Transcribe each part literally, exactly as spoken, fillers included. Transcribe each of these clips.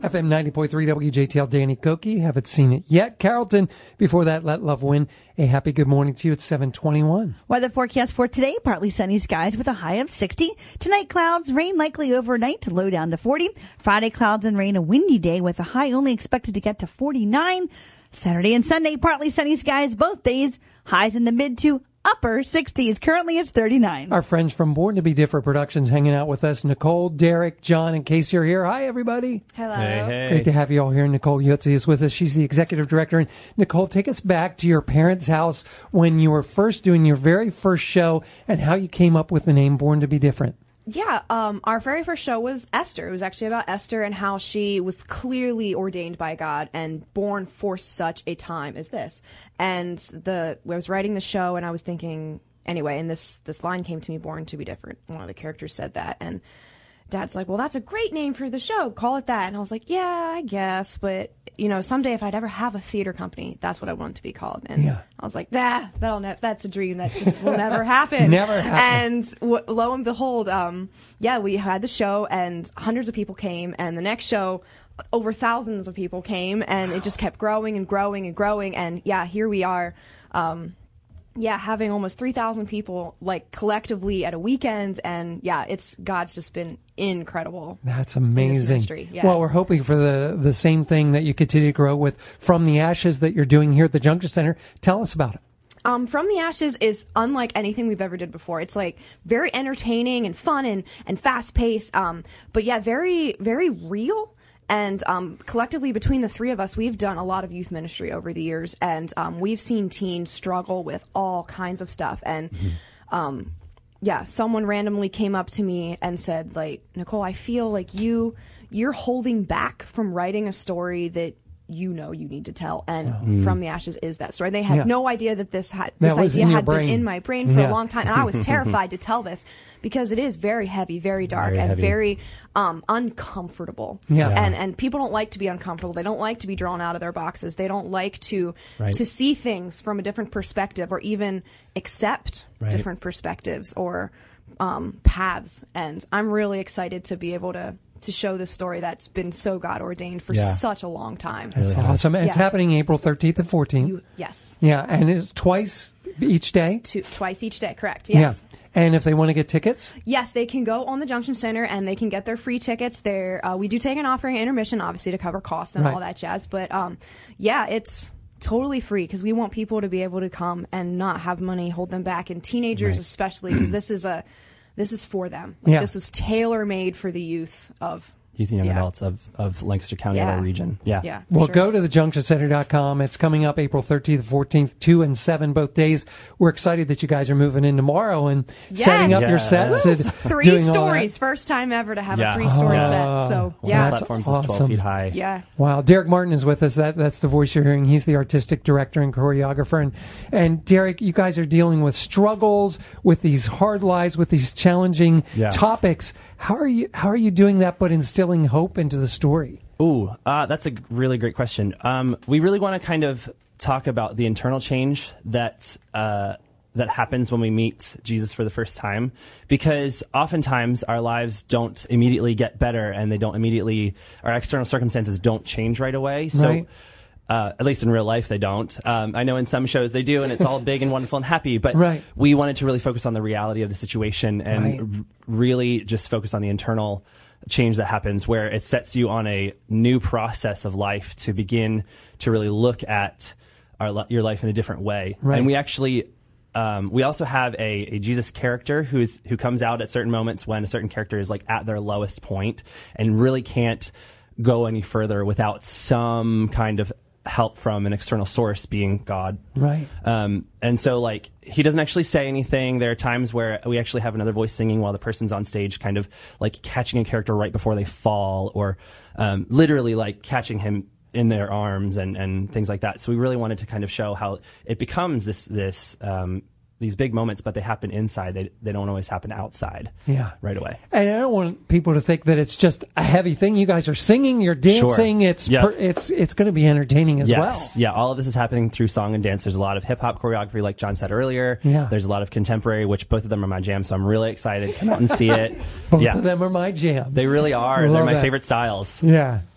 F M ninety point three W J T L, Danny Koki. Haven't seen it yet. Carrollton, before that, Let Love Win. A happy good morning to you at seven twenty-one. Weather forecast for today, partly sunny skies with a high of sixty. Tonight, clouds, rain likely overnight, low down to forty. Friday, clouds and rain, a windy day with a high only expected to get to forty-nine. Saturday and Sunday, partly sunny skies both days, highs in the mid to upper sixties. Currently, it's thirty-nine. Our friends from Born to Be Different Productions hanging out with us. Nicole, Derek, John, and Casey are here. Hi, everybody. Hello. Hey, hey. Great to have you all here. Nicole Yotzi is with us. She's the executive director. And Nicole, take us back to your parents' house when you were first doing your very first show and how you came up with the name Born to Be Different. Yeah, um, our very first show was Esther. It was actually about Esther and how she was clearly ordained by God and born for such a time as this. And the I was writing the show and I was thinking, anyway, and this, this line came to me, Born to Be Different. One of the characters said that, and Dad's like, well, that's a great name for the show. Call it that. And I was like, yeah, I guess. But, you know, someday if I'd ever have a theater company, that's what I want it to be called. And yeah. I was like, nah, that'll ne- that's a dream that just will never happen. Never happen. And w- lo and behold, um, yeah, we had the show and hundreds of people came. And the next show, over thousands of people came. And it just kept growing and growing and growing. And, yeah, here we are. Um, Yeah, having almost three thousand people, like, collectively at a weekend. And, yeah, it's God's just been incredible. That's amazing. Yeah. Well, we're hoping for the, the same thing that you continue to grow with From the Ashes that you're doing here at the Junction Center. Tell us about it. Um, From the Ashes is unlike anything we've ever did before. It's, like, very entertaining and fun and, and fast-paced. Um, but, yeah, very, very real. And um, collectively, between the three of us, we've done a lot of youth ministry over the years, and um, we've seen teens struggle with all kinds of stuff. And mm-hmm. um, yeah, someone randomly came up to me and said, like, Nicole, I feel like you you're holding back from writing a story that you know you need to tell. And mm. From the Ashes is that story. They had yeah. no idea that this had this idea had brain. been in my brain for yeah. a long time, and I was terrified to tell this because it is very heavy, very dark, very and heavy. very um, uncomfortable. Yeah. And and people don't like to be uncomfortable. They don't like to be drawn out of their boxes. They don't like to right. to see things from a different perspective or even accept right. different perspectives or um, paths. And I'm really excited to be able to to show this story that's been so God ordained for yeah. such a long time. That's really awesome. And yeah. It's happening April thirteenth and fourteenth. You, yes. Yeah, and it's twice each day? Two, twice each day, correct. Yes. Yeah. And if they want to get tickets? Yes, they can go on the Junction Center and they can get their free tickets. There, uh, we do take an offering at intermission, obviously, to cover costs and right. all that jazz. But um, yeah, it's totally free because we want people to be able to come and not have money hold them back, and teenagers right. especially, because this is a this is for them. Like, yeah. This was tailor made for the youth of. Youth and young yeah. adults of, of Lancaster County yeah. and our region. Yeah. yeah well, sure. go to the junction center dot com. It's coming up April thirteenth and fourteenth, two and seven both days. We're excited that you guys are moving in tomorrow and yes. setting up yes. your sets. And three doing stories. First time ever to have yeah. a three story oh, set. So, One yeah. of the platforms awesome. is twelve feet high. Yeah. Wow. Derek Martin is with us. That That's the voice you're hearing. He's the artistic director and choreographer. And, and Derek, you guys are dealing with struggles, with these hard lives, with these challenging yeah. topics. How are you, how are you doing that but instilling hope into the story? Ooh, uh, that's a really great question. Um, we really want to kind of talk about the internal change that uh, that happens when we meet Jesus for the first time, because oftentimes our lives don't immediately get better, and they don't immediately, our external circumstances don't change right away. So. Right. Uh, at least in real life, they don't. Um, I know in some shows they do, and it's all big and wonderful and happy. But right. we wanted to really focus on the reality of the situation and right. r- really just focus on the internal change that happens, where it sets you on a new process of life to begin to really look at our, your life in a different way. Right. And we actually, um, we also have a, a Jesus character who's who comes out at certain moments when a certain character is like at their lowest point and really can't go any further without some kind of help from an external source, being God. Right. Um, and so, like, he doesn't actually say anything. There are times where we actually have another voice singing while the person's on stage, kind of like catching a character right before they fall, or um, literally like catching him in their arms and, and things like that. So we really wanted to kind of show how it becomes this this um, these big moments, but they happen inside. They they don't always happen outside. Yeah. Right away. And I don't want people to think that it's just a heavy thing. You guys are singing, you're dancing. Sure. It's Yep. per, it's it's going to be entertaining as yes. well. Yeah, all of this is happening through song and dance. There's a lot of hip hop choreography, like John said earlier. Yeah. There's a lot of contemporary, which both of them are my jam. So I'm really excited. Come out and see it. Both yeah. of them are my jam. They really are. Love They're my that. favorite styles. Yeah.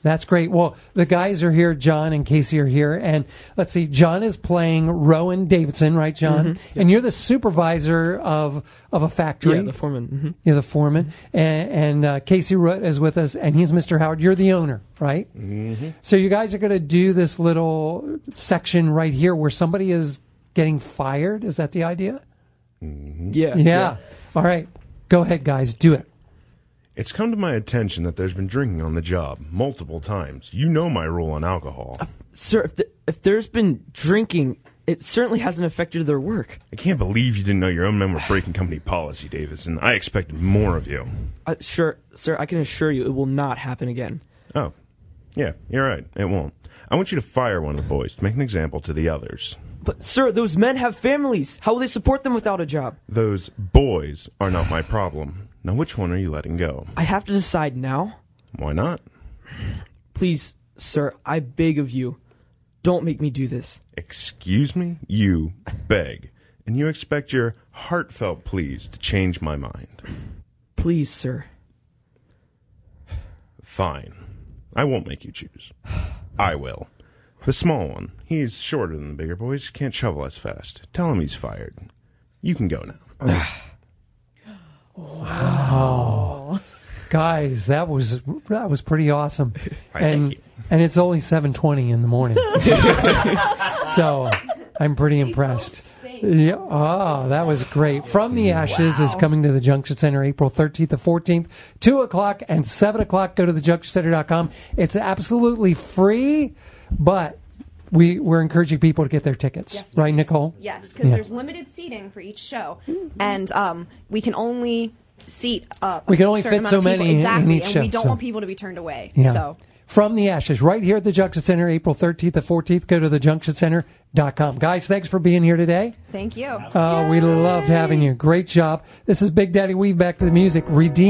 That's great. Well, the guys are here. John and Casey are here. And let's see, John is playing Rowan Davidson, right, John? Mm-hmm. Yeah. And you're the supervisor of of a factory. Yeah, the foreman. Mm-hmm. You're the foreman. And, and uh, Casey Root is with us, and he's Mister Howard. You're the owner, right? Mm-hmm. So you guys are going to do this little section right here where somebody is getting fired. Is that the idea? Mm-hmm. Yeah. Yeah. All right. Go ahead, guys. Do it. It's come to my attention that there's been drinking on the job multiple times. You know my rule on alcohol. Uh, sir, if, the, if there's been drinking, it certainly hasn't affected their work. I can't believe you didn't know your own men were breaking company policy, Davidson. I expected more of you. Uh, sure, sir, I can assure you it will not happen again. Oh, yeah, you're right. It won't. I want you to fire one of the boys to make an example to the others. But, sir, those men have families. How will they support them without a job? Those boys are not my problem. Now, which one are you letting go? I have to decide now. Why not? Please, sir, I beg of you, don't make me do this. Excuse me? You beg. And you expect your heartfelt pleas to change my mind. Please, sir. Fine. I won't make you choose. I will. The small one. He's shorter than the bigger boys. Can't shovel as fast. Tell him he's fired. You can go now. Wow. Guys, that was that was pretty awesome. And and it's only seven twenty in the morning. So I'm pretty impressed. Yeah, oh, that was great. From the Ashes wow. is coming to the Junction Center April thirteenth to fourteenth, two o'clock and seven o'clock. Go to the junction center dot com. It's absolutely free, but we, we're encouraging people to get their tickets. Yes, right, Nicole? Yes, because yeah. there's limited seating for each show. And um, we can only seat uh, We can only certain fit so amount of many people. Exactly, in each and show. we don't so. want people to be turned away. Yeah. So. From the Ashes, right here at the Junction Center, April thirteenth to fourteenth. Go to the junction center dot com. Guys, thanks for being here today. Thank you. Uh, we loved having you. Great job. This is Big Daddy Weave, back to the music. Redeem.